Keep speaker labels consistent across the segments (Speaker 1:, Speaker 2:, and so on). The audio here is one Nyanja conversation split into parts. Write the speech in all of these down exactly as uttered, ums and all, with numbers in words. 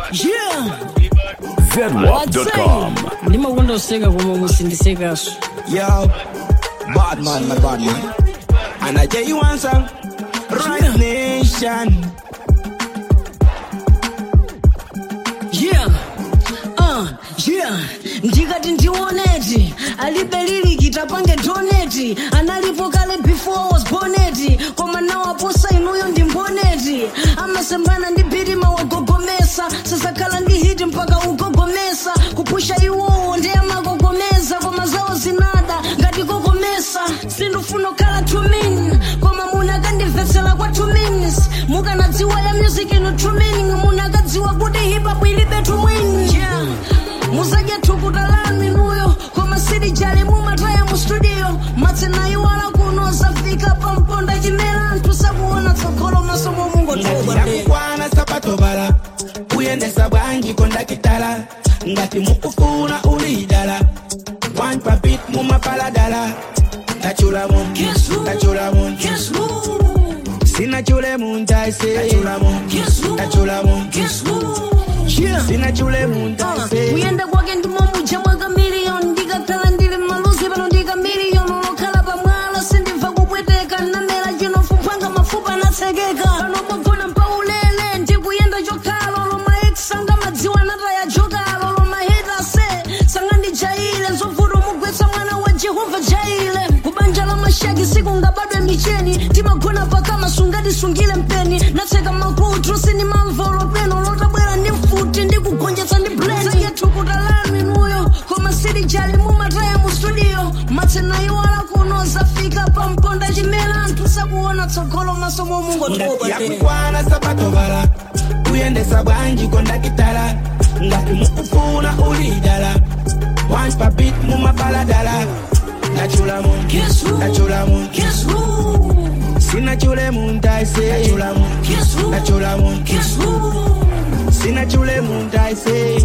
Speaker 1: Yeah.
Speaker 2: zedwap dot com.
Speaker 1: Ndima kwenda useka kwa musindiseka asu.
Speaker 3: Yo, bad man, my bad man. And I tell you one song, Right Nation.
Speaker 1: Yeah. Uh, yeah. Ndikati ndioneti alibelili kitapange doneti analipo kale before I was boneti koma now aposa inuyo ndimboneti amasembana ndipirima wagogomesa sasa kala ndihiti mpaka ugogomesa kupusha iwowo ndi amagogomeza koma zawo zinada ngati gogomesa sindufuno kala two min koma munakandivesela kwa two minutes mukanadziwa ya music ino two meaning munakadziwa kuti hip hop ilibe two win. Yeah. Muzaje tukutalami nuyo koma city jali mumataya mu studio matena iwala kunoza fika pamponda chimela ntusakuona tsokolo masomo mungo toba
Speaker 3: Ngati kwana sapato bala uyendesa bwanji konda kitala ngati mukufuna ulidala one papit mumapala dala tachula mun tachula mun sina chule mun taise tachula mun tachula mun yeah. Sina chule mun taise
Speaker 1: uyenda kwake ndimomu jamwe ka million ndikakhala ndili maluzi pano ndika million olokhala pamwala sindimva kupweteka namera chino fupanga mafupa natsekeka pano magona mpaulele ndikuyenda chokhala loma ex anga madziwa nataya jokalo loma heta se sanga ndijaile nzovuto mugwetsa mwana wa Jehova jaile kubanja la mashaki siku ngabadwe micheni timagona pakama sungati sungile mpeni natseka makutu sini mamvolo peno lotabwera ndi mfuti ndikugonjetsa ndi blend yetukutalami nuyo koma city jali mumataya mu studio matena iwala kunoza fika pamponda chimela ntusakuona tsogolo masomo mungo toba
Speaker 3: ngati yakwana sapato bala uyendesa bwanji konda kitala ngati mukufuna ulidala one papit mumapala dala tachula mun tachula mun sina chule mun taise tachula mun tachula mun sina chule mun taise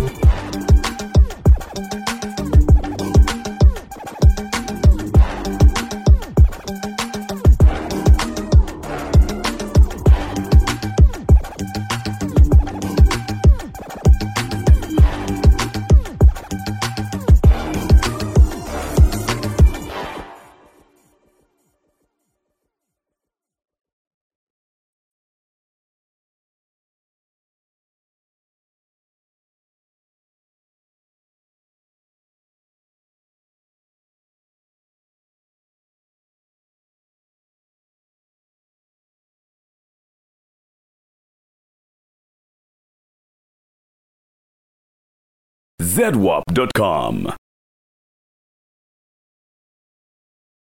Speaker 2: zedwap dot com.